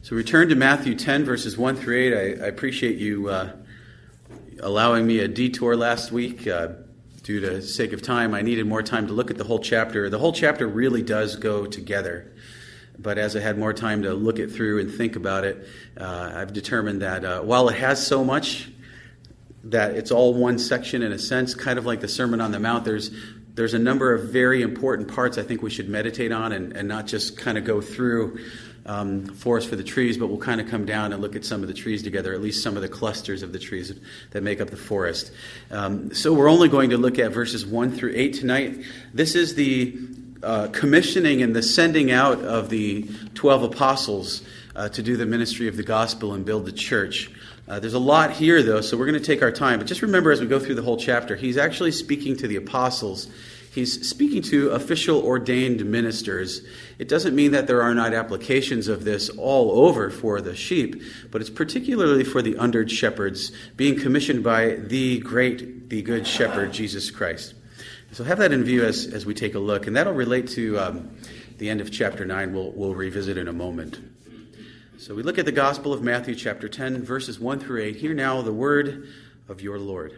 So we turn to Matthew 10, verses 1 through 8. I appreciate you allowing me a detour last week. Due to sake of time, I needed more time to look at the whole chapter. The whole chapter really does go together. But as I had more time to look it through and think about it, I've determined that while it has so much, that it's all one section in a sense, kind of like the Sermon on the Mount, there's a number of very important parts I think we should meditate on and not just kind of go through forest for the trees, but we'll kind of come down and look at some of the trees together, at least some of the clusters of the trees that make up the forest. So we're only going to look at verses 1 through 8 tonight. This is the commissioning and the sending out of the 12 apostles to do the ministry of the gospel and build the church. There's a lot here, though, so we're going to take our time. But just remember, as we go through the whole chapter, he's actually speaking to the apostles. He's speaking to official ordained ministers. It doesn't mean that there are not applications of this all over for the sheep, but it's particularly for the under shepherds being commissioned by the good shepherd, Jesus Christ. So have that in view as we take a look, and that'll relate to the end of chapter 9. We'll revisit in a moment. So we look at the Gospel of Matthew chapter 10, verses 1 through 8. Hear now the word of your Lord.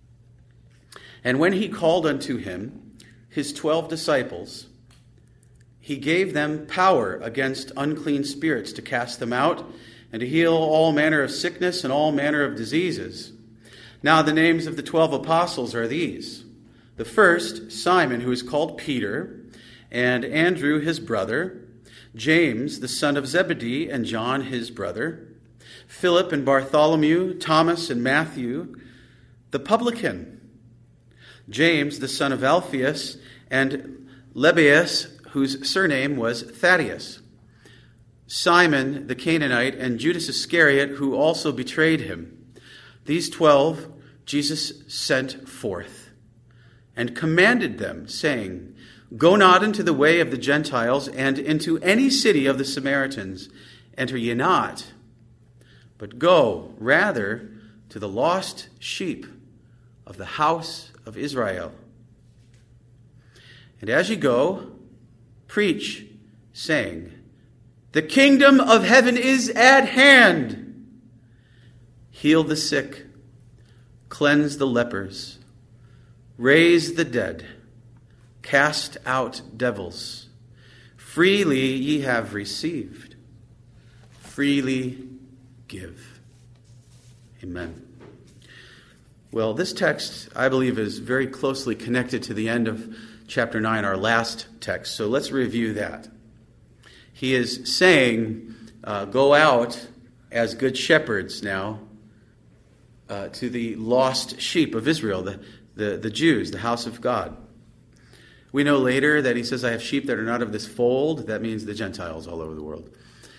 And when he called unto him his 12 disciples, he gave them power against unclean spirits to cast them out and to heal all manner of sickness and all manner of diseases. Now the names of the 12 apostles are these. The first, Simon, who is called Peter, and Andrew his brother, James, the son of Zebedee, and John his brother, Philip and Bartholomew, Thomas and Matthew, the publican, James, the son of Alphaeus, and Lebbaeus, whose surname was Thaddeus, Simon the Canaanite, and Judas Iscariot, who also betrayed him. These 12 Jesus sent forth and commanded them, saying, Go not into the way of the Gentiles, and into any city of the Samaritans enter ye not, but go rather to the lost sheep of the house of Israel. And as ye go, preach, saying, The kingdom of heaven is at hand. Heal the sick, cleanse the lepers, raise the dead, cast out devils. Freely ye have received, freely give. Amen. Well, this text, I believe, is very closely connected to the end of chapter 9, our last text. So let's review that. He is saying, go out as good shepherds now to the lost sheep of Israel, the Jews, the house of God. We know later that he says, I have sheep that are not of this fold. That means the Gentiles all over the world.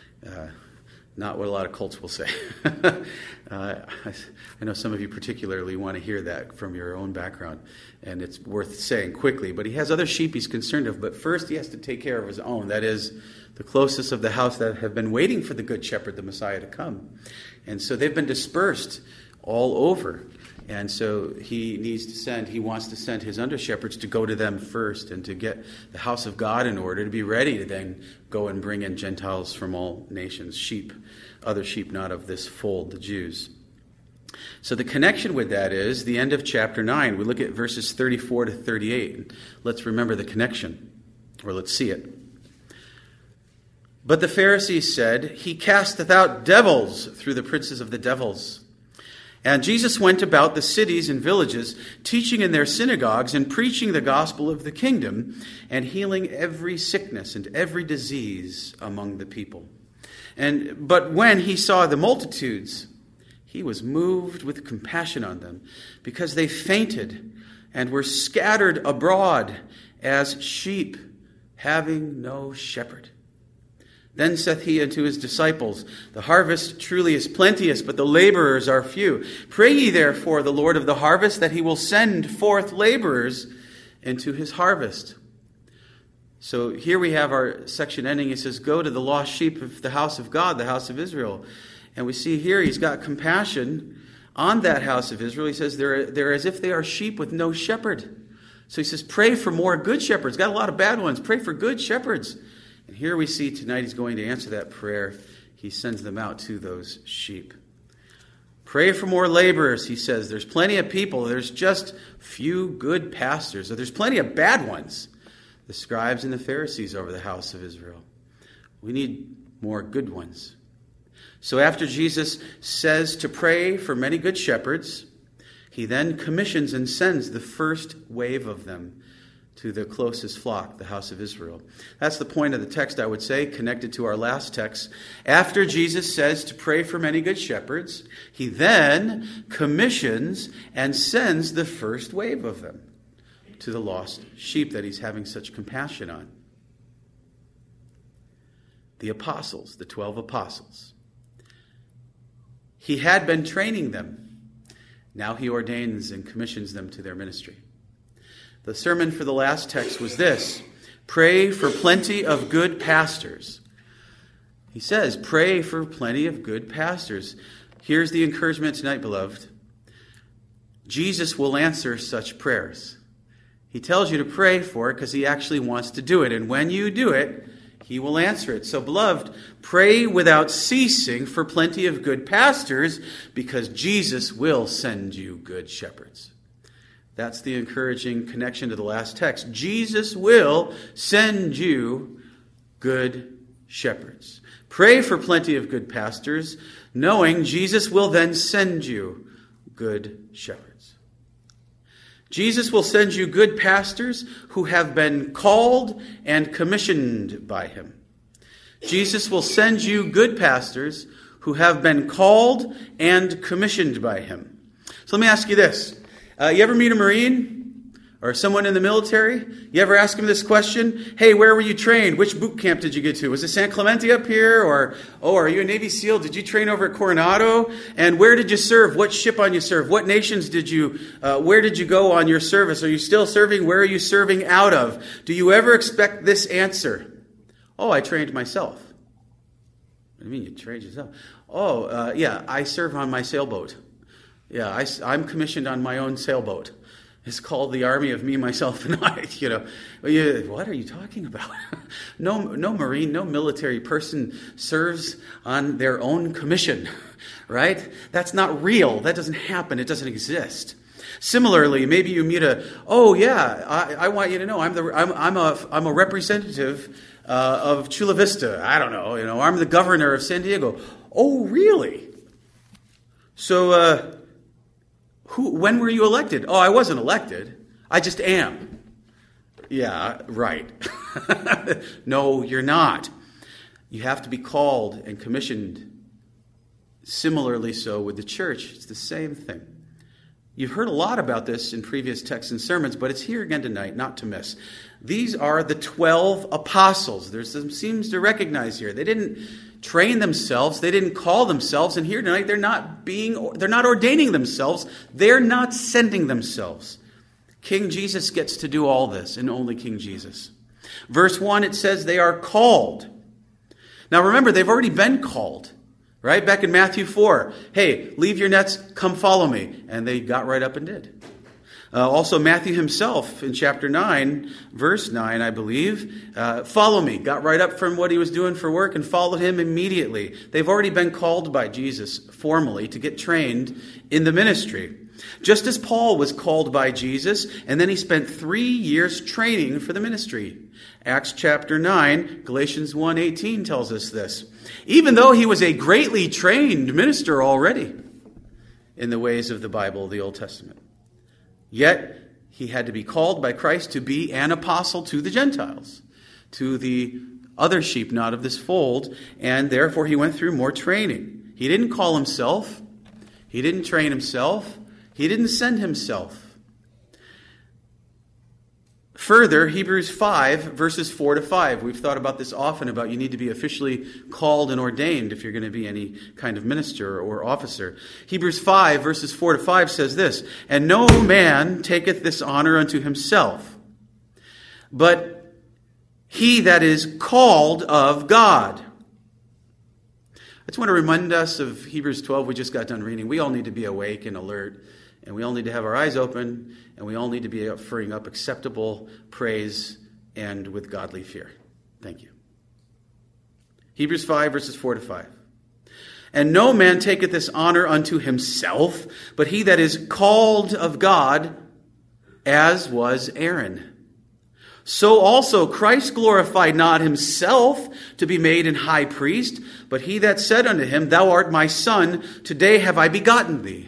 Not what a lot of cults will say. I know some of you particularly want to hear that from your own background, and it's worth saying quickly. But he has other sheep he's concerned of, but first he has to take care of his own. That is, the closest of the house that have been waiting for the good shepherd, the Messiah, to come. And so they've been dispersed all over. And so he wants to send his under-shepherds to go to them first and to get the house of God in order, to be ready to then go and bring in Gentiles from all nations, sheep, other sheep not of this fold, the Jews. So the connection with that is the end of chapter 9. We look at verses 34 to 38. Let's remember the connection, or let's see it. But the Pharisees said, He casteth out devils through the princes of the devils. And Jesus went about the cities and villages, teaching in their synagogues and preaching the gospel of the kingdom and healing every sickness and every disease among the people. But when he saw the multitudes, he was moved with compassion on them, because they fainted and were scattered abroad as sheep having no shepherd. Then saith he unto his disciples, The harvest truly is plenteous, but the laborers are few. Pray ye therefore the Lord of the harvest, that he will send forth laborers into his harvest. So here we have our section ending. He says, Go to the lost sheep of the house of God, the house of Israel. And we see here he's got compassion on that house of Israel. He says they're as if they are sheep with no shepherd. So he says, pray for more good shepherds. Got a lot of bad ones. Pray for good shepherds. And here we see tonight he's going to answer that prayer. he sends them out to those sheep. Pray for more laborers, he says. There's plenty of people. There's just few good pastors. Or there's plenty of bad ones. The scribes and the Pharisees over the house of Israel. We need more good ones. So after Jesus says to pray for many good shepherds, he then commissions and sends the first wave of them to the closest flock, the house of Israel. That's the point of the text, I would say, connected to our last text. After Jesus says to pray for many good shepherds, he then commissions and sends the first wave of them to the lost sheep that he's having such compassion on. The apostles, the 12 apostles. He had been training them. Now he ordains and commissions them to their ministry. The sermon for the last text was this: pray for plenty of good pastors. He says, pray for plenty of good pastors. Here's the encouragement tonight, beloved. Jesus will answer such prayers. He tells you to pray for it because he actually wants to do it. And when you do it, he will answer it. So, beloved, pray without ceasing for plenty of good pastors because Jesus will send you good shepherds. That's the encouraging connection to the last text. Jesus will send you good shepherds. Pray for plenty of good pastors, knowing Jesus will then send you good shepherds. Jesus will send you good pastors who have been called and commissioned by him. Jesus will send you good pastors who have been called and commissioned by him. So let me ask you this. You ever meet a Marine or someone in the military? You ever ask him this question? Hey, where were you trained? Which boot camp did you get to? Was it San Clemente up here? Or, are you a Navy SEAL? Did you train over at Coronado? And where did you serve? What ship on you serve? What nations did you, where did you go on your service? Are you still serving? Where are you serving out of? Do you ever expect this answer? Oh, I trained myself. What do you mean you trained yourself? Yeah, I serve on my sailboat. Yeah, I'm commissioned on my own sailboat. It's called the Army of Me, Myself, and I. What are you talking about? No Marine, no military person serves on their own commission, right? That's not real. That doesn't happen. It doesn't exist. Similarly, maybe you meet I want you to know I'm a representative of Chula Vista. I don't know. I'm the governor of San Diego. Oh, really? So. When were you elected? Oh, I wasn't elected. I just am. Yeah, right. No, you're not. You have to be called and commissioned. Similarly so with the church. It's the same thing. You've heard a lot about this in previous texts and sermons, but it's here again tonight, not to miss. These are the 12 apostles. There's some seems to recognize here. They didn't train themselves. They didn't call themselves. And here tonight, they're not ordaining themselves. They're not sending themselves. King Jesus gets to do all this, and only King Jesus. Verse 1, it says they are called. Now remember, they've already been called. Right? Back in Matthew 4. Hey, leave your nets, come follow me. And they got right up and did. Also, Matthew himself in chapter 9, verse 9, I believe, follow me. Got right up from what he was doing for work and followed him immediately. They've already been called by Jesus formally to get trained in the ministry. Just as Paul was called by Jesus, and then he spent 3 years training for the ministry. Acts chapter 9, Galatians 1:18 tells us this. Even though he was a greatly trained minister already in the ways of the Bible, the Old Testament. Yet, he had to be called by Christ to be an apostle to the Gentiles, to the other sheep not of this fold, and therefore he went through more training. He didn't call himself. He didn't train himself. He didn't send himself. Further, Hebrews 5, verses 4 to 5. We've thought about this often, about you need to be officially called and ordained if you're going to be any kind of minister or officer. Hebrews 5, verses 4 to 5 says this, "And no man taketh this honor unto himself, but he that is called of God." I just want to remind us of Hebrews 12 we just got done reading. We all need to be awake and alert, and we all need to have our eyes open, and we all need to be offering up acceptable praise and with godly fear. Thank you. Hebrews 5, verses 4 to 5. And no man taketh this honor unto himself, but he that is called of God, as was Aaron. So also Christ glorified not himself to be made an high priest, but he that said unto him, Thou art my son, today have I begotten thee.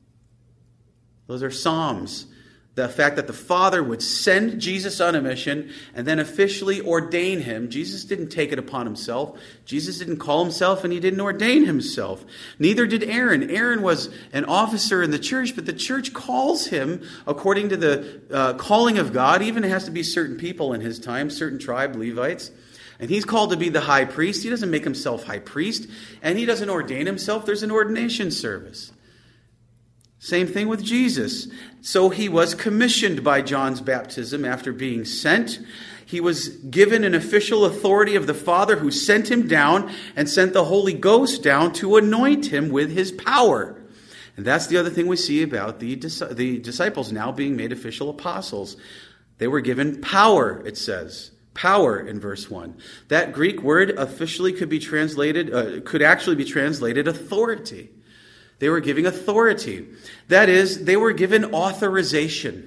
Those are Psalms. The fact that the Father would send Jesus on a mission and then officially ordain him. Jesus didn't take it upon himself. Jesus didn't call himself, and he didn't ordain himself. Neither did Aaron. Aaron was an officer in the church, but the church calls him according to the calling of God. Even it has to be certain people in his time, certain tribe, Levites. And he's called to be the high priest. He doesn't make himself high priest, and he doesn't ordain himself. There's an ordination service. Same thing with Jesus. So he was commissioned by John's baptism after being sent. He was given an official authority of the Father, who sent him down and sent the Holy Ghost down to anoint him with his power. And that's the other thing we see about the disciples now being made official apostles. They were given power, it says. Power in verse 1. That Greek word officially could actually be translated authority. They were giving authority. That is, they were given authorization.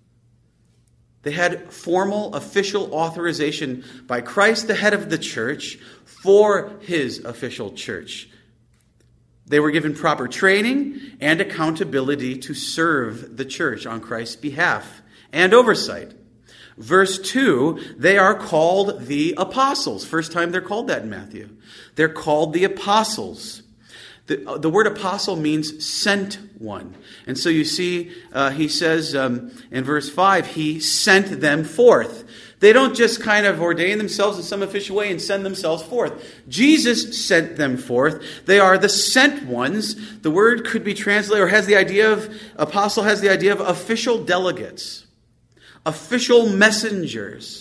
They had formal, official authorization by Christ, the head of the church, for his official church. They were given proper training and accountability to serve the church on Christ's behalf and oversight. Verse 2, they are called the apostles. First time they're called that in Matthew. They're called the apostles. The word apostle means sent one. And so you see, he says in verse 5, he sent them forth. They don't just kind of ordain themselves in some official way and send themselves forth. Jesus sent them forth. They are the sent ones. The word could be translated, or apostle has the idea of official delegates, official messengers.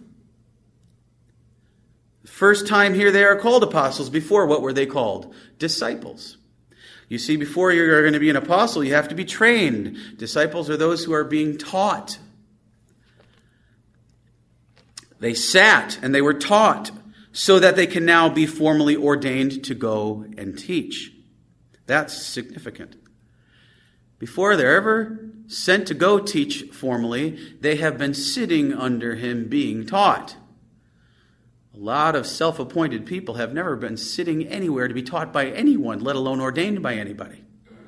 First time here they are called apostles. Before, what were they called? Disciples. You see, before you're going to be an apostle, you have to be trained. Disciples are those who are being taught. They sat and they were taught so that they can now be formally ordained to go and teach. That's significant. Before they're ever sent to go teach formally, they have been sitting under him being taught. A lot of self-appointed people have never been sitting anywhere to be taught by anyone, let alone ordained by anybody.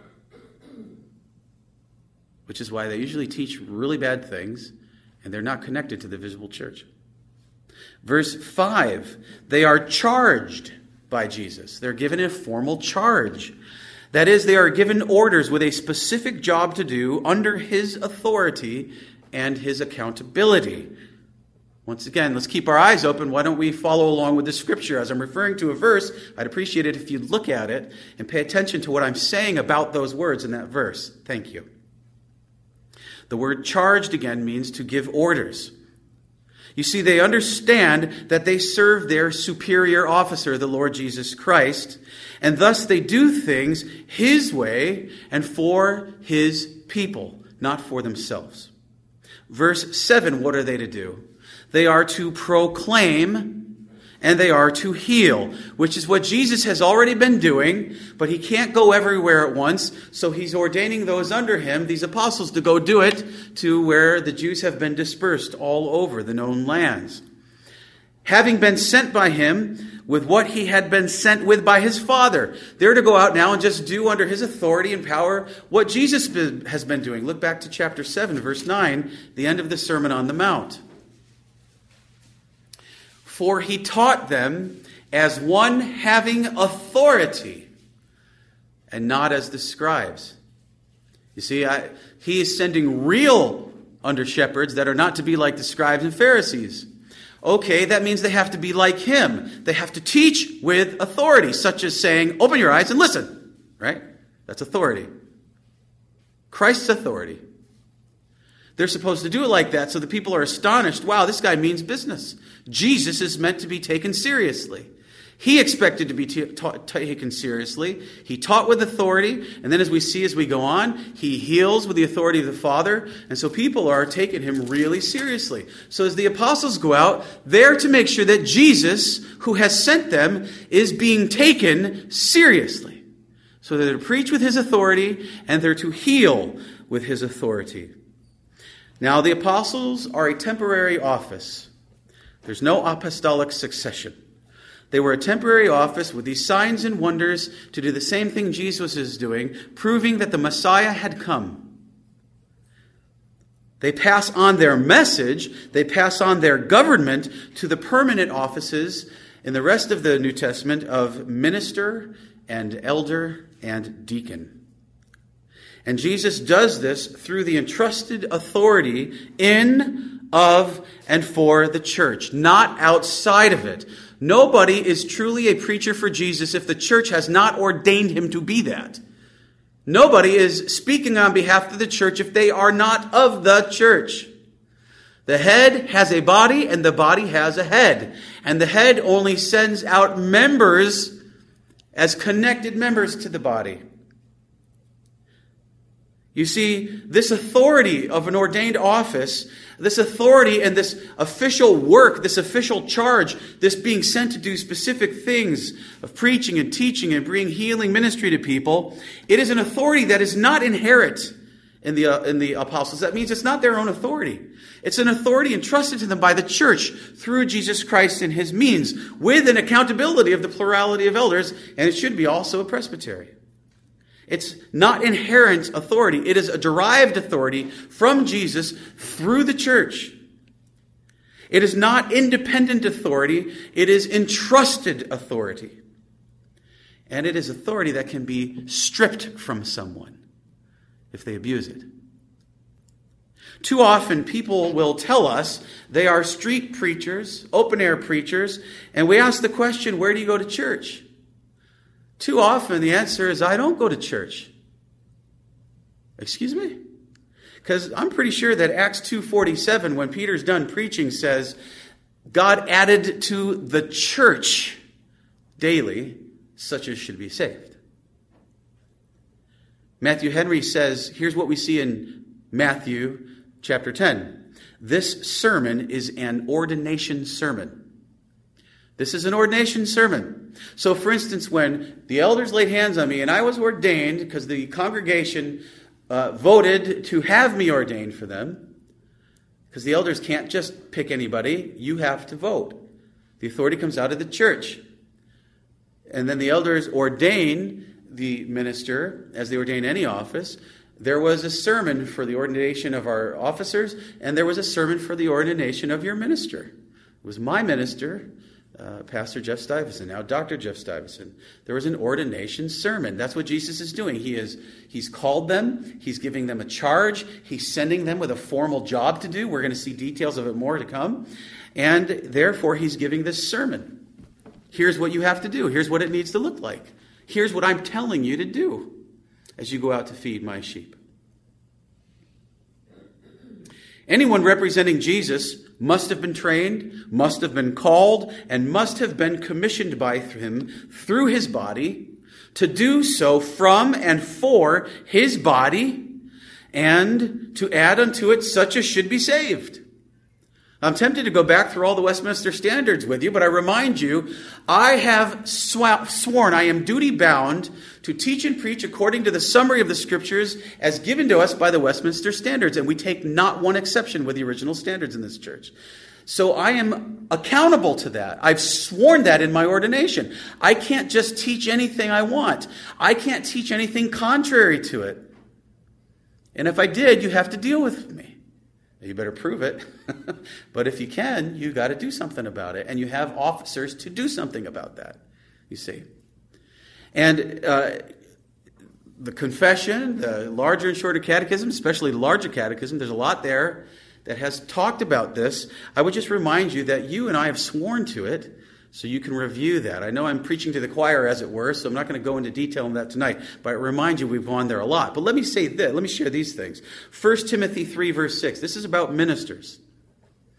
Which is why they usually teach really bad things, and they're not connected to the visible church. Verse 5, they are charged by Jesus. They're given a formal charge. That is, they are given orders with a specific job to do under his authority and his accountability. Once again, let's keep our eyes open. Why don't we follow along with the scripture? As I'm referring to a verse, I'd appreciate it if you'd look at it and pay attention to what I'm saying about those words in that verse. Thank you. The word charged again means to give orders. You see, they understand that they serve their superior officer, the Lord Jesus Christ, and thus they do things his way and for his people, not for themselves. Verse 7, what are they to do? They are to proclaim and they are to heal, which is what Jesus has already been doing, but he can't go everywhere at once, so he's ordaining those under him, these apostles, to go do it to where the Jews have been dispersed all over the known lands. Having been sent by him with what he had been sent with by his Father, they're to go out now and just do under his authority and power what Jesus has been doing. Look back to chapter 7, verse 9, the end of the Sermon on the Mount. For he taught them as one having authority, and not as the scribes. You see, he is sending real under-shepherds that are not to be like the scribes and Pharisees. Okay, that means they have to be like him. They have to teach with authority, such as saying, open your eyes and listen. Right? That's authority. Christ's authority. They're supposed to do it like that so the people are astonished. Wow, this guy means business. Jesus is meant to be taken seriously. He expected to be taken seriously. He taught with authority. And then as we see as we go on, he heals with the authority of the Father. And so people are taking him really seriously. So as the apostles go out, they're to make sure that Jesus, who has sent them, is being taken seriously. So they're to preach with his authority and they're to heal with his authority. Now the apostles are a temporary office. There's no apostolic succession. They were a temporary office with these signs and wonders to do the same thing Jesus is doing, proving that the Messiah had come. They pass on their message, they pass on their government to the permanent offices in the rest of the New Testament of minister and elder and deacon. And Jesus does this through the entrusted authority in, of, and for the church, not outside of it. Nobody is truly a preacher for Jesus if the church has not ordained him to be that. Nobody is speaking on behalf of the church if they are not of the church. The head has a body and the body has a head. And the head only sends out members as connected members to the body. You see, this authority of an ordained office, this authority and this official work, this official charge, this being sent to do specific things of preaching and teaching and bringing healing ministry to people, it is an authority that is not inherent in the apostles. That means it's not their own authority. It's an authority entrusted to them by the church through Jesus Christ and his means, with an accountability of the plurality of elders, and it should be also a presbytery. It's not inherent authority. It is a derived authority from Jesus through the church. It is not independent authority. It is entrusted authority. And it is authority that can be stripped from someone if they abuse it. Too often people will tell us they are street preachers, open-air preachers, and we ask the question, where do you go to church? Too often the answer is, I don't go to church. Excuse me? Because I'm pretty sure that Acts 2:47, when Peter's done preaching, says, God added to the church daily such as should be saved. Matthew Henry says, here's what we see in Matthew chapter 10. This sermon is an ordination sermon. This is an ordination sermon. So, for instance, when the elders laid hands on me and I was ordained because the congregation voted to have me ordained for them, because the elders can't just pick anybody, you have to vote. The authority comes out of the church. And then the elders ordain the minister, as they ordain any office. There was a sermon for the ordination of our officers, and there was a sermon for the ordination of your minister. It was my minister, Pastor Jeff Stuyvesant, now Dr. Jeff Stuyvesant. There was an ordination sermon. That's what Jesus is doing. He's called them. He's giving them a charge. He's sending them with a formal job to do. We're going to see details of it more to come. And therefore, he's giving this sermon. Here's what you have to do. Here's what it needs to look like. Here's what I'm telling you to do as you go out to feed my sheep. Anyone representing Jesus must have been trained, must have been called, and must have been commissioned by him through his body to do so from and for his body, and to add unto it such as should be saved. I'm tempted to go back through all the Westminster Standards with you, but I remind you, I have sworn I am duty-bound to teach and preach according to the summary of the Scriptures as given to us by the Westminster Standards, and we take not one exception with the original standards in this church. So I am accountable to that. I've sworn that in my ordination. I can't just teach anything I want. I can't teach anything contrary to it. And if I did, you have to deal with me. You better prove it. But if you can, you got to do something about it. And you have officers to do something about that, you see. And the confession, the larger and shorter catechism, especially the larger catechism, there's a lot there that has talked about this. I would just remind you that you and I have sworn to it, so you can review that. I know I'm preaching to the choir, as it were, so I'm not going to go into detail on that tonight. But I remind you, we've gone there a lot. But let me say this. Let me share these things. 1 Timothy 3, verse 6. This is about ministers.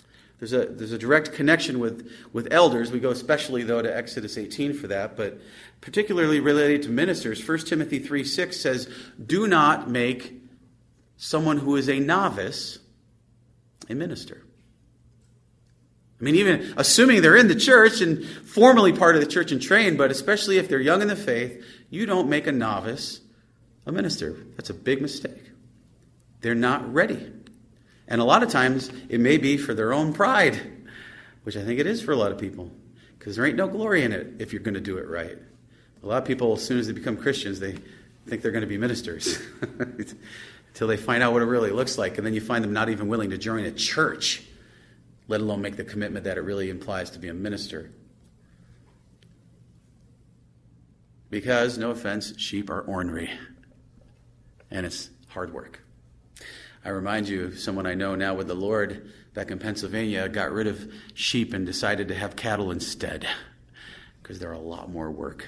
There's a direct connection with elders. We go especially, though, to Exodus 18 for that, but particularly related to ministers. 1 Timothy 3:6 says, do not make someone who is a novice a minister. I mean, even assuming they're in the church and formally part of the church and trained, but especially if they're young in the faith, you don't make a novice a minister. That's a big mistake. They're not ready. And a lot of times, it may be for their own pride, which I think it is for a lot of people, because there ain't no glory in it if you're going to do it right. A lot of people, as soon as they become Christians, they think they're going to be ministers until they find out what it really looks like, and then you find them not even willing to join a church, let alone make the commitment that it really implies to be a minister. Because, no offense, sheep are ornery, and it's hard work. I remind you of someone I know now with the Lord back in Pennsylvania, got rid of sheep and decided to have cattle instead because they're a lot more work.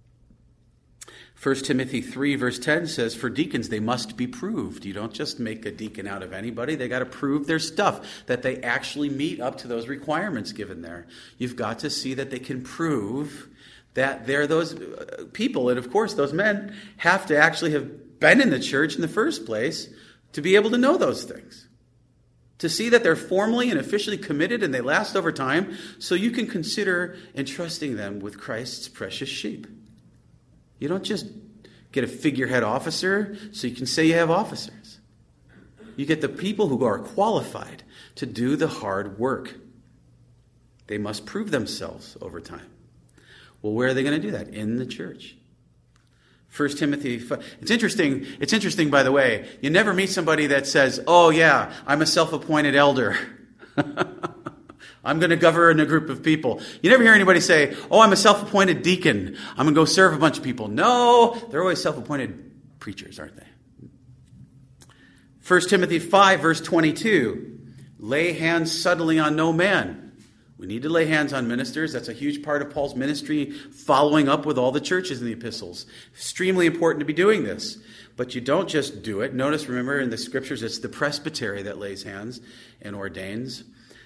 1 Timothy 3 verse 10 says, for deacons, they must be proved. You don't just make a deacon out of anybody. They got to prove their stuff, that they actually meet up to those requirements given there. You've got to see that they can prove that they're those people. And of course, those men have to actually have been in the church in the first place to be able to know those things. To see that they're formally and officially committed and they last over time, so you can consider entrusting them with Christ's precious sheep. You don't just get a figurehead officer so you can say you have officers. You get the people who are qualified to do the hard work. They must prove themselves over time. Well, where are they going to do that? In the church. 1 Timothy, it's interesting, by the way, you never meet somebody that says, oh yeah, I'm a self-appointed elder. I'm going to govern a group of people. You never hear anybody say, oh, I'm a self-appointed deacon. I'm going to go serve a bunch of people. No, they're always self-appointed preachers, aren't they? 1 Timothy 5, verse 22, lay hands suddenly on no man. We need to lay hands on ministers. That's a huge part of Paul's ministry, following up with all the churches in the epistles. Extremely important to be doing this. But you don't just do it. Notice, remember, in the scriptures, it's the presbytery that lays hands and ordains.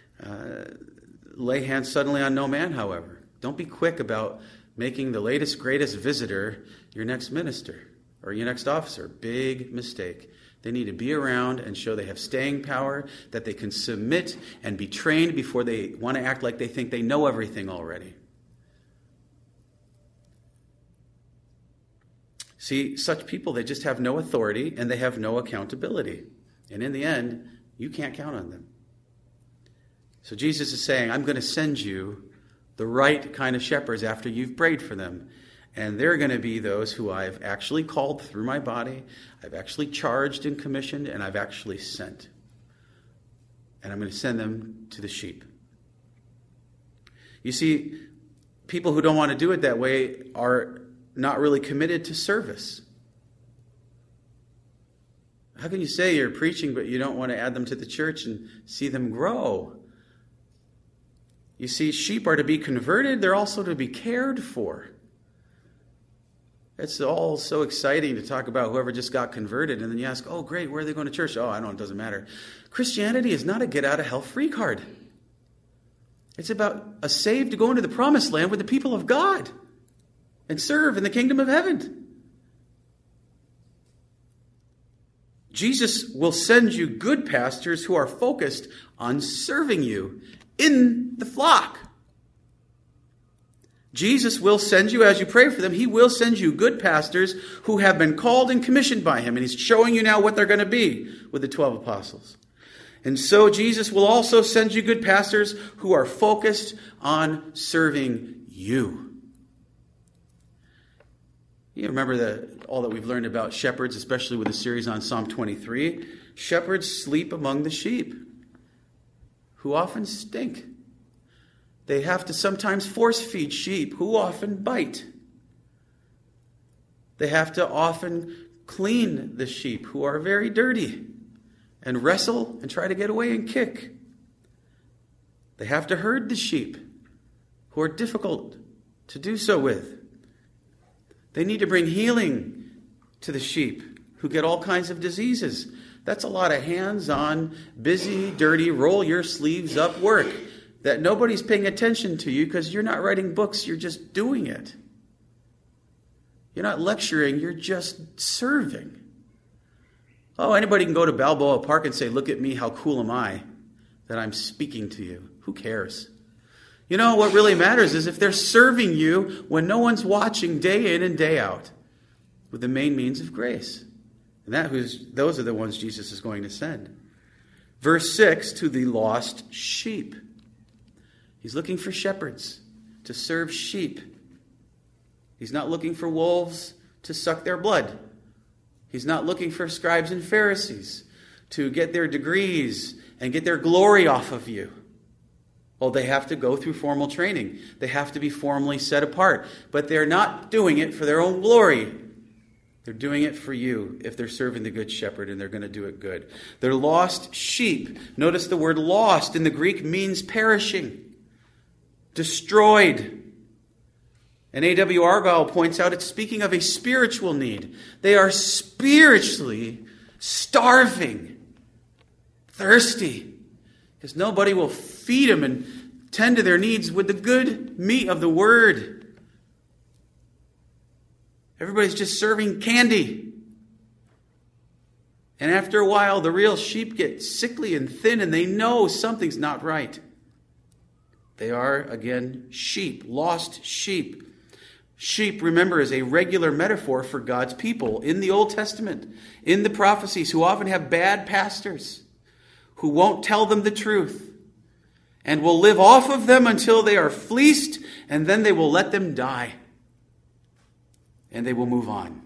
Lay hands suddenly on no man, however. Don't be quick about making the latest, greatest visitor your next minister or your next officer. Big mistake. They need to be around and show they have staying power, that they can submit and be trained before they want to act like they think they know everything already. See, such people, they just have no authority and they have no accountability. And in the end, you can't count on them. So Jesus is saying, I'm going to send you the right kind of shepherds after you've prayed for them. And they're going to be those who I've actually called through my body, I've actually charged and commissioned, and I've actually sent. And I'm going to send them to the sheep. You see, people who don't want to do it that way are not really committed to service. How can you say you're preaching, but you don't want to add them to the church and see them grow? You see, sheep are to be converted. They're also to be cared for. It's all so exciting to talk about whoever just got converted, and then you ask, oh, great, where are they going to church? Oh, I don't know, it doesn't matter. Christianity is not a get-out-of-hell-free card. It's about a saved to go into the promised land with the people of God and serve in the kingdom of heaven. Jesus will send you good pastors who are focused on serving you in the flock. Jesus will send you, as you pray for them, he will send you good pastors who have been called and commissioned by him. And he's showing you now what they're going to be with the 12 apostles. And so Jesus will also send you good pastors who are focused on serving you. You remember all that we've learned about shepherds, especially with the series on Psalm 23. Shepherds sleep among the sheep, who often stink. They have to sometimes force feed sheep who often bite. They have to often clean the sheep who are very dirty and wrestle and try to get away and kick. They have to herd the sheep who are difficult to do so with. They need to bring healing to the sheep who get all kinds of diseases That's a lot of hands-on, busy, dirty, roll your sleeves up work that nobody's paying attention to you because you're not writing books, you're just doing it. You're not lecturing, you're just serving. Oh, anybody can go to Balboa Park and say, look at me, how cool am I that I'm speaking to you. Who cares? You know, what really matters is if they're serving you when no one's watching day in and day out with the main means of grace. And those are the ones Jesus is going to send. Verse 6, to the lost sheep. He's looking for shepherds to serve sheep. He's not looking for wolves to suck their blood. He's not looking for scribes and Pharisees to get their degrees and get their glory off of you. Oh, they have to go through formal training. They have to be formally set apart. But they're not doing it for their own glory. They're doing it for you if they're serving the Good Shepherd, and they're going to do it good. They're lost sheep. Notice the word lost in the Greek means perishing, destroyed. And A.W. Argyle points out it's speaking of a spiritual need. They are spiritually starving, thirsty, because nobody will feed them and tend to their needs with the good meat of the Word. Everybody's just serving candy. And after a while, the real sheep get sickly and thin, and they know something's not right. They are, again, sheep, lost sheep. Sheep, remember, is a regular metaphor for God's people in the Old Testament, in the prophecies, who often have bad pastors, who won't tell them the truth, and will live off of them until they are fleeced, and then they will let them die. And they will move on.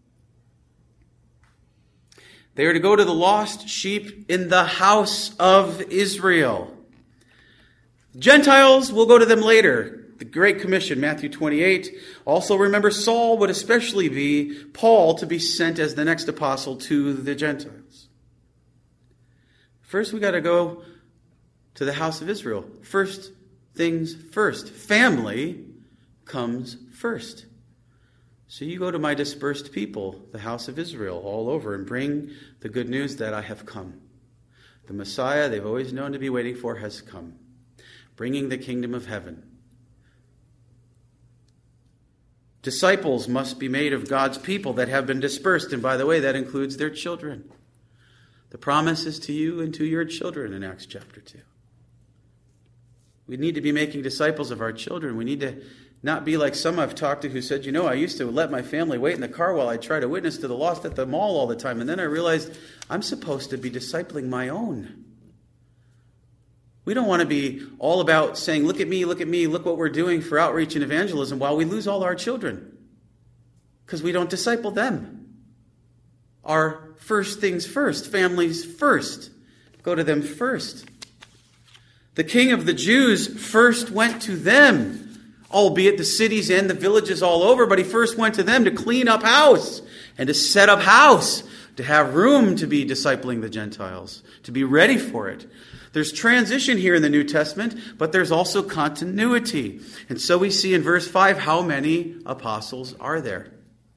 They are to go to the lost sheep in the house of Israel. Gentiles will go to them later. The Great Commission, Matthew 28. Also remember, Saul would especially be Paul to be sent as the next apostle to the Gentiles. First, we got to go to the house of Israel. First things first. Family comes first. So you go to my dispersed people, the house of Israel, all over, and bring the good news that I have come. The Messiah they've always known to be waiting for has come, bringing the kingdom of heaven. Disciples must be made of God's people that have been dispersed, and by the way, that includes their children. The promise is to you and to your children in Acts chapter 2. We need to be making disciples of our children. We need to not be like some I've talked to who said, you know, I used to let my family wait in the car while I try to witness to the lost at the mall all the time. And then I realized I'm supposed to be discipling my own. We don't want to be all about saying, look at me, look what we're doing for outreach and evangelism while we lose all our children. Because we don't disciple them. Our first things first, families first. Go to them first. The King of the Jews first went to them, albeit the cities and the villages all over, but he first went to them to clean up house and to set up house, to have room to be discipling the Gentiles, to be ready for it. There's transition here in the New Testament, but there's also continuity. And so we see in verse 5, how many apostles are there?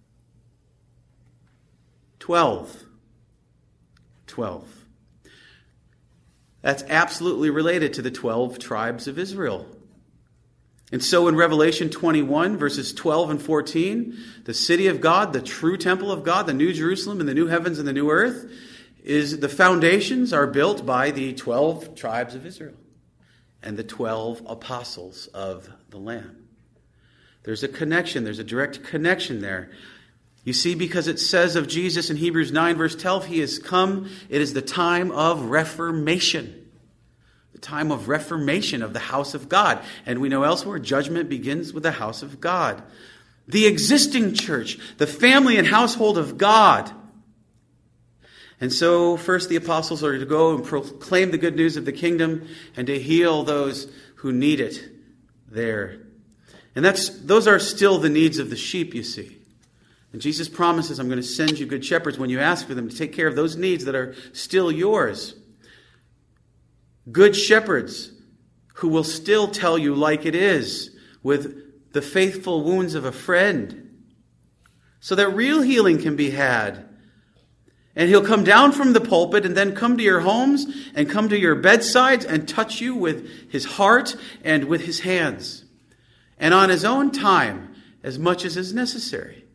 12. 12. That's absolutely related to the 12 tribes of Israel. And so in Revelation 21, verses 12 and 14, the city of God, the true temple of God, the new Jerusalem and the new heavens and the new earth, is the foundations are built by the 12 tribes of Israel and the 12 apostles of the Lamb. There's a connection. There's a direct connection there. You see, because it says of Jesus in Hebrews 9, verse 12, he has come. It is the time of reformation. The time of reformation of the house of God. And we know elsewhere, judgment begins with the house of God. The existing church, the family and household of God. And so first the apostles are to go and proclaim the good news of the kingdom and to heal those who need it there. And those are still the needs of the sheep, you see. And Jesus promises, I'm going to send you good shepherds when you ask for them to take care of those needs that are still yours. Good shepherds who will still tell you like it is with the faithful wounds of a friend so that real healing can be had. And he'll come down from the pulpit and then come to your homes and come to your bedsides and touch you with his heart and with his hands. And on his own time, as much as is necessary.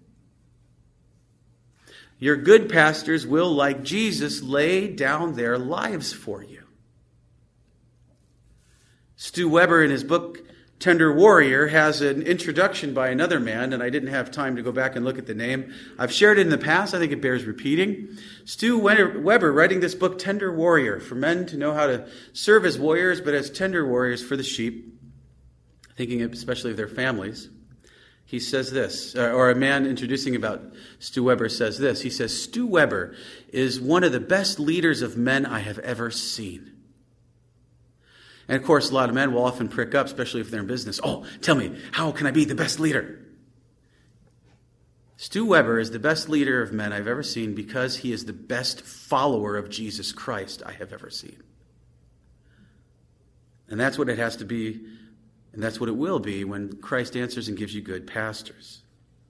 Your good pastors will, like Jesus, lay down their lives for you. Stu Weber, in his book Tender Warrior, has an introduction by another man, and I didn't have time to go back and look at the name. I've shared it in the past. I think it bears repeating. Stu Weber, writing this book, Tender Warrior, for men to know how to serve as warriors, but as tender warriors for the sheep, thinking especially of their families. He says this, or a man introducing about Stu Weber says this. He says, Stu Weber is one of the best leaders of men I have ever seen. And of course, a lot of men will often prick up, especially if they're in business. Oh, tell me, how can I be the best leader? Stu Weber is the best leader of men I've ever seen because he is the best follower of Jesus Christ I have ever seen. And that's what it has to be, and that's what it will be when Christ answers and gives you good pastors.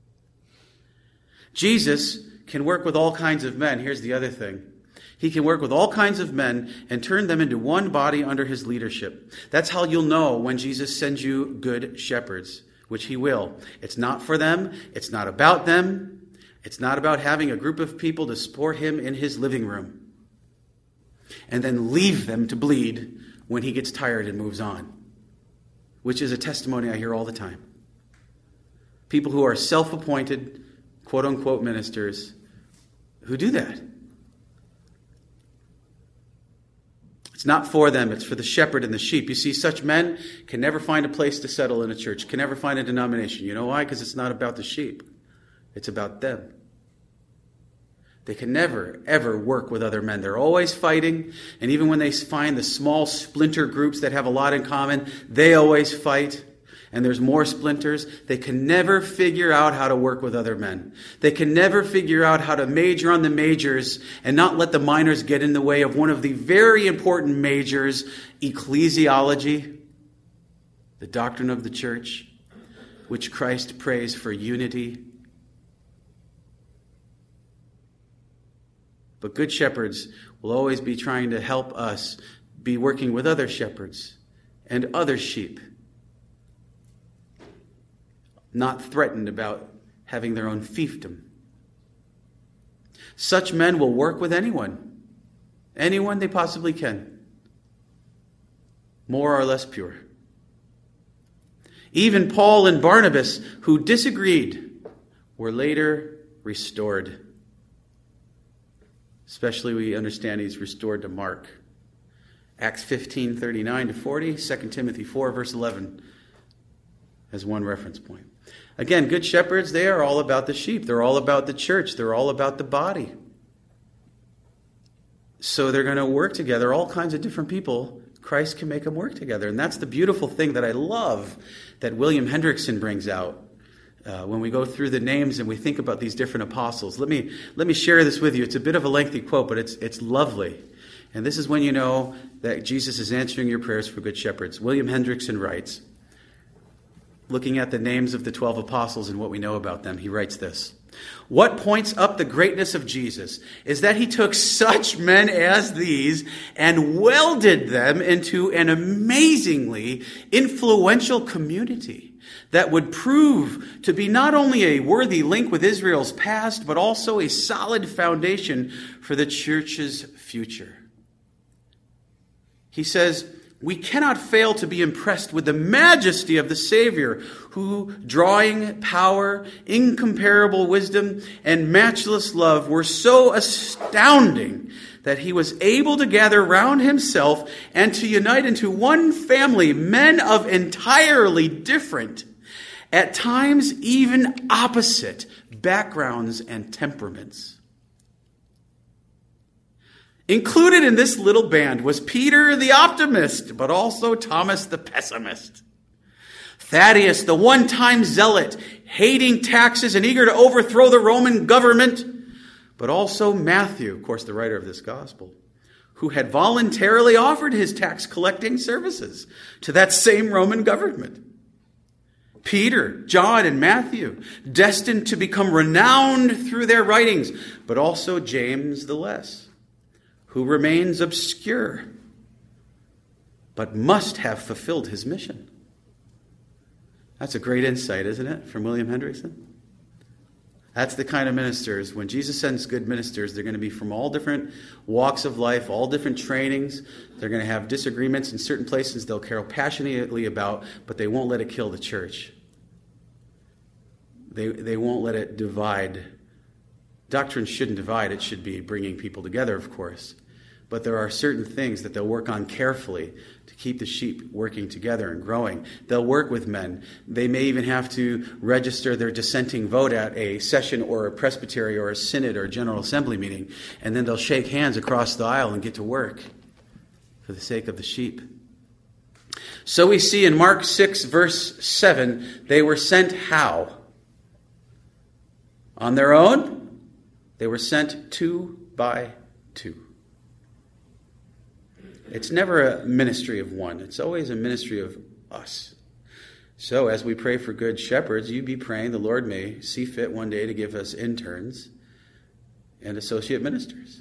Jesus can work with all kinds of men. Here's the other thing. He can work with all kinds of men and turn them into one body under his leadership. That's how you'll know when Jesus sends you good shepherds, which he will. It's not for them. It's not about them. It's not about having a group of people to support him in his living room and then leave them to bleed when he gets tired and moves on, which is a testimony I hear all the time. People who are self-appointed, quote-unquote ministers who do that. It's not for them, it's for the shepherd and the sheep. You see, such men can never find a place to settle in a church, can never find a denomination. You know why? Because it's not about the sheep. It's about them. They can never, ever work with other men. They're always fighting, and even when they find the small splinter groups that have a lot in common, they always fight. And there's more splinters. They can never figure out how to work with other men. They can never figure out how to major on the majors and not let the minors get in the way of one of the very important majors, ecclesiology, the doctrine of the church, which Christ prays for unity. But good shepherds will always be trying to help us be working with other shepherds and other sheep. Not threatened about having their own fiefdom. Such men will work with anyone they possibly can, more or less pure. Even Paul and Barnabas, who disagreed, were later restored. Especially we understand he's restored to Mark. Acts 15:39-40, 2 Timothy 4, verse 11, as one reference point. Again, good shepherds, they are all about the sheep. They're all about the church. They're all about the body. So they're going to work together. All kinds of different people, Christ can make them work together. And that's the beautiful thing that I love that William Hendrickson brings out when we go through the names and we think about these different apostles. Let me share this with you. It's a bit of a lengthy quote, but it's lovely. And this is when you know that Jesus is answering your prayers for good shepherds. William Hendrickson writes, looking at the names of the 12 apostles and what we know about them, he writes this. What points up the greatness of Jesus is that he took such men as these and welded them into an amazingly influential community that would prove to be not only a worthy link with Israel's past, but also a solid foundation for the church's future. He says, we cannot fail to be impressed with the majesty of the Savior, who, drawing power, incomparable wisdom, and matchless love were so astounding that he was able to gather round himself and to unite into one family men of entirely different, at times even opposite, backgrounds and temperaments. Included in this little band was Peter the optimist, but also Thomas the pessimist. Thaddeus, the one-time zealot, hating taxes and eager to overthrow the Roman government, but also Matthew, of course, the writer of this gospel, who had voluntarily offered his tax-collecting services to that same Roman government. Peter, John, and Matthew, destined to become renowned through their writings, but also James the Less, who remains obscure, but must have fulfilled his mission. That's a great insight, isn't it, from William Hendrickson? That's the kind of ministers. When Jesus sends good ministers, they're going to be from all different walks of life, all different trainings. They're going to have disagreements in certain places they'll care passionately about, but they won't let it kill the church. They won't let it divide. Doctrine shouldn't divide. It should be bringing people together, of course. But there are certain things that they'll work on carefully to keep the sheep working together and growing. They'll work with men. They may even have to register their dissenting vote at a session or a presbytery or a synod or a general assembly meeting. And then they'll shake hands across the aisle and get to work for the sake of the sheep. So we see in Mark 6, verse 7, they were sent how? On their own? They were sent 2 by 2. It's never a ministry of one. It's always a ministry of us. So as we pray for good shepherds, you be praying the Lord may see fit one day to give us interns and associate ministers.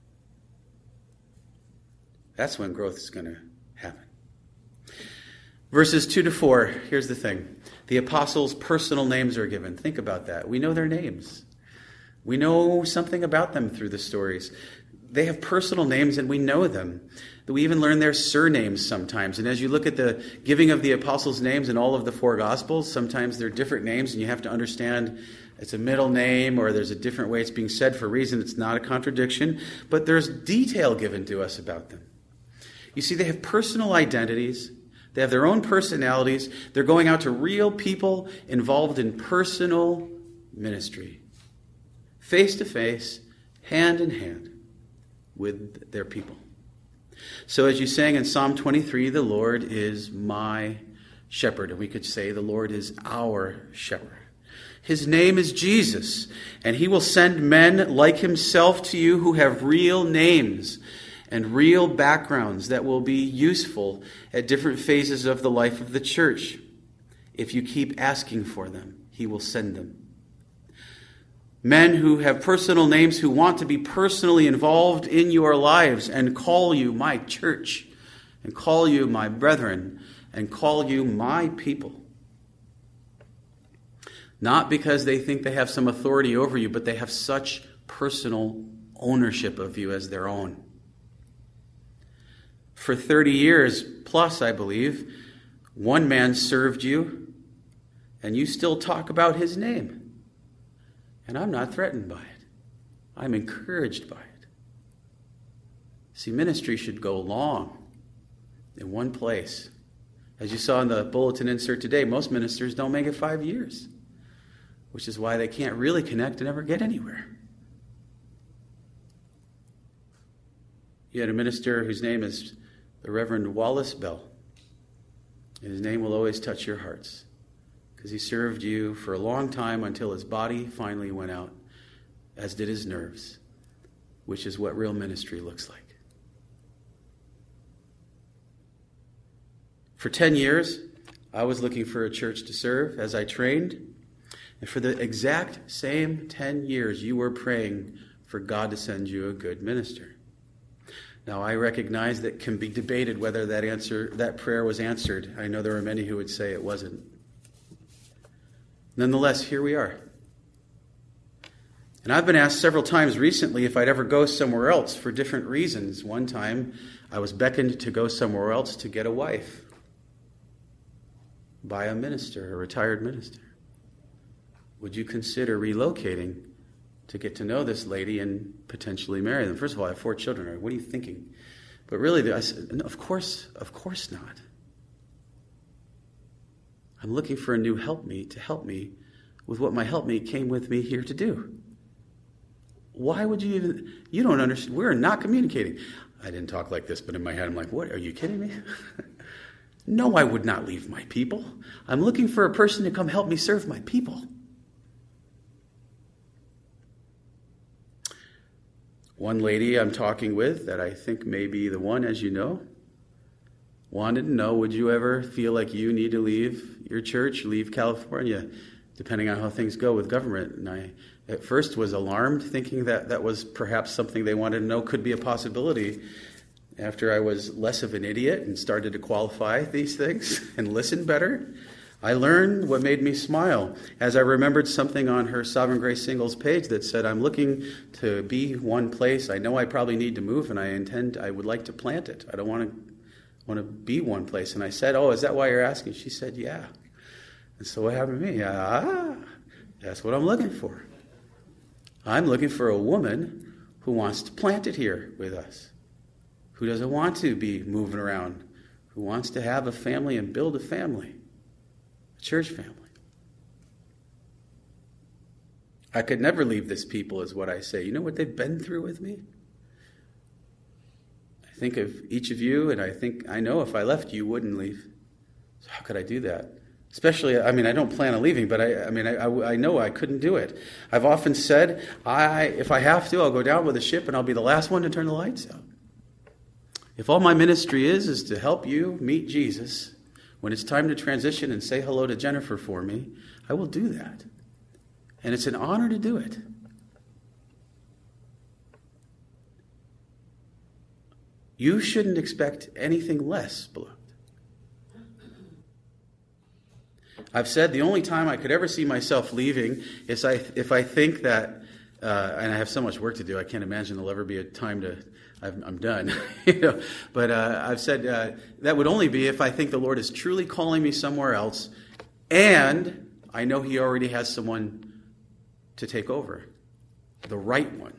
That's when growth is going to happen. Verses 2 to 4, here's the thing. The apostles' personal names are given. Think about that. We know their names. We know something about them through the stories. They have personal names and we know them. We even learn their surnames sometimes. And as you look at the giving of the apostles' names in all of the 4 Gospels, sometimes they're different names and you have to understand it's a middle name or there's a different way it's being said for a reason. It's not a contradiction, but there's detail given to us about them. You see, they have personal identities. They have their own personalities. They're going out to real people involved in personal ministry. Face to face, hand in hand with their people. So as you sang in Psalm 23, the Lord is my shepherd. And we could say the Lord is our shepherd. His name is Jesus. And he will send men like himself to you who have real names and real backgrounds that will be useful at different phases of the life of the church. If you keep asking for them, he will send them. Men who have personal names who want to be personally involved in your lives and call you my church, and call you my brethren, and call you my people. Not because they think they have some authority over you, but they have such personal ownership of you as their own. For 30 years plus, I believe, one man served you, and you still talk about his name. And I'm not threatened by it. I'm encouraged by it. See, ministry should go long in one place. As you saw in the bulletin insert today, most ministers don't make it 5 years, which is why they can't really connect and ever get anywhere. You had a minister whose name is the Reverend Wallace Bell. And his name will always touch your hearts, because he served you for a long time until his body finally went out, as did his nerves, which is what real ministry looks like. For 10 years, I was looking for a church to serve as I trained. And for the exact same 10 years, you were praying for God to send you a good minister. Now, I recognize that it can be debated whether that prayer was answered. I know there are many who would say it wasn't. Nonetheless, here we are. And I've been asked several times recently if I'd ever go somewhere else for different reasons. One time, I was beckoned to go somewhere else to get a wife by a minister, a retired minister. Would you consider relocating to get to know this lady and potentially marry them? First of all, I have 4 children. What are you thinking? But really, I said, no, of course not. I'm looking for a new helpmeet to help me with what my helpmeet came with me here to do. Why would you even... You don't understand. We're not communicating. I didn't talk like this, but in my head I'm like, what? Are you kidding me? No, I would not leave my people. I'm looking for a person to come help me serve my people. One lady I'm talking with that I think may be the one, as you know, wanted to know, would you ever feel like you need to leave your church, leave California, depending on how things go with government? And I, at first, was alarmed, thinking that that was perhaps something they wanted to know could be a possibility. After I was less of an idiot and started to qualify these things and listen better, I learned what made me smile as I remembered something on her Sovereign Grace Singles page that said, I'm looking to be one place. I know I probably need to move, and I would like to plant it. I don't want to be one place. And I said, oh, is that why you're asking? She said, yeah. And so what happened to me? That's what I'm looking for. I'm looking for a woman who wants to plant it here with us, who doesn't want to be moving around, who wants to have a family and build a family. Church family. I could never leave this people, is what I say. You know what they've been through with me? I think of each of you, and I know if I left, you wouldn't leave. So how could I do that? Especially, I don't plan on leaving, but I know I couldn't do it. I've often said, if I have to, I'll go down with a ship, and I'll be the last one to turn the lights out. If all my ministry is to help you meet Jesus, when it's time to transition and say hello to Jennifer for me, I will do that. And it's an honor to do it. You shouldn't expect anything less, beloved. I've said the only time I could ever see myself leaving is if I think that, and I have so much work to do, I can't imagine there'll ever be a time to... I'm done, But I've said that would only be if I think the Lord is truly calling me somewhere else, and I know He already has someone to take over, the right one.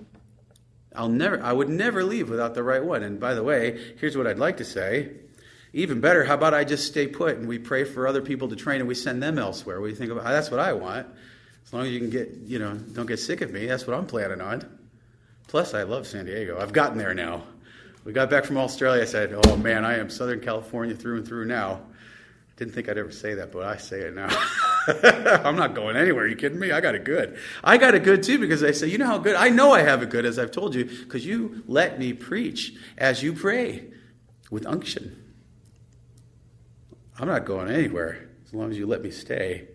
I would never leave without the right one. And by the way, here's what I'd like to say: even better, how about I just stay put and we pray for other people to train and we send them elsewhere? What do you think about? That's what I want. As long as you can don't get sick of me. That's what I'm planning on. Plus, I love San Diego. I've gotten there now. We got back from Australia. I said, oh, man, I am Southern California through and through now. Didn't think I'd ever say that, but I say it now. I'm not going anywhere. Are you kidding me? I got it good. I got it good, too, because I say, you know how good? I know I have it good, as I've told you, because you let me preach as you pray with unction. I'm not going anywhere as long as you let me stay.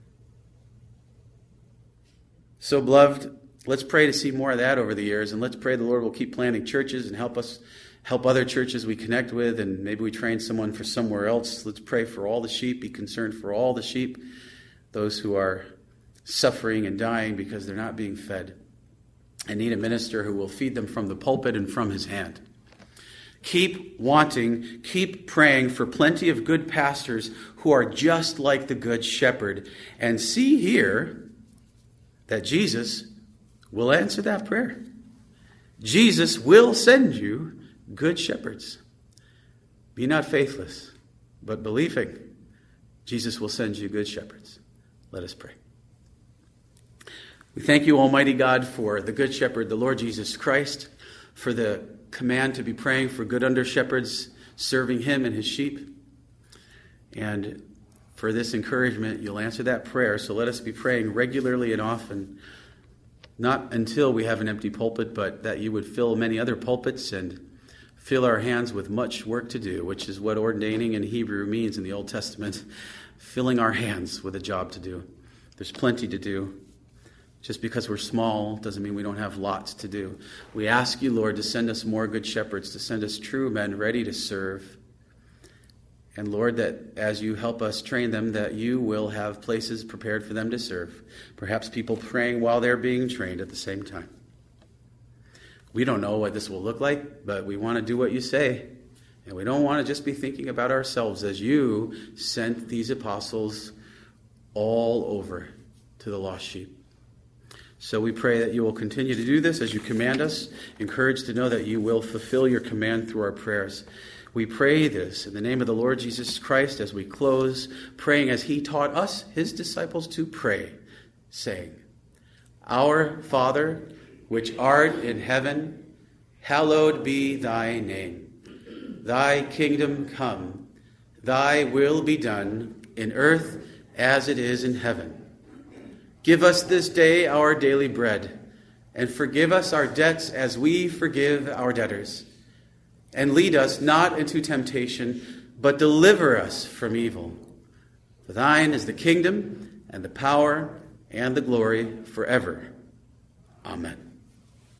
So, beloved, let's pray to see more of that over the years, and let's pray the Lord will keep planting churches and help other churches we connect with, and maybe we train someone for somewhere else. Let's pray for all the sheep, be concerned for all the sheep, those who are suffering and dying because they're not being fed, and need a minister who will feed them from the pulpit and from his hand. Keep praying for plenty of good pastors who are just like the Good Shepherd, and see here that Jesus will answer that prayer. Jesus will send you good shepherds. Be not faithless, but believing. Jesus will send you good shepherds. Let us pray. We thank you, Almighty God, for the Good Shepherd, the Lord Jesus Christ, for the command to be praying for good under-shepherds, serving him and his sheep. And for this encouragement, you'll answer that prayer. So let us be praying regularly and often, not until we have an empty pulpit, but that you would fill many other pulpits and fill our hands with much work to do, which is what ordaining in Hebrew means in the Old Testament, filling our hands with a job to do. There's plenty to do. Just because we're small doesn't mean we don't have lots to do. We ask you, Lord, to send us more good shepherds, to send us true men ready to serve. And Lord, that as you help us train them, that you will have places prepared for them to serve. Perhaps people praying while they're being trained at the same time. We don't know what this will look like, but we want to do what you say. And we don't want to just be thinking about ourselves as you sent these apostles all over to the lost sheep. So we pray that you will continue to do this as you command us, encouraged to know that you will fulfill your command through our prayers. We pray this in the name of the Lord Jesus Christ as we close, praying as he taught us, his disciples, to pray, saying, Our Father, which art in heaven, hallowed be thy name. Thy kingdom come, thy will be done in earth as it is in heaven. Give us this day our daily bread, and forgive us our debts as we forgive our debtors. and lead us not into temptation, but deliver us from evil. For thine is the kingdom, and the power, and the glory forever. Amen.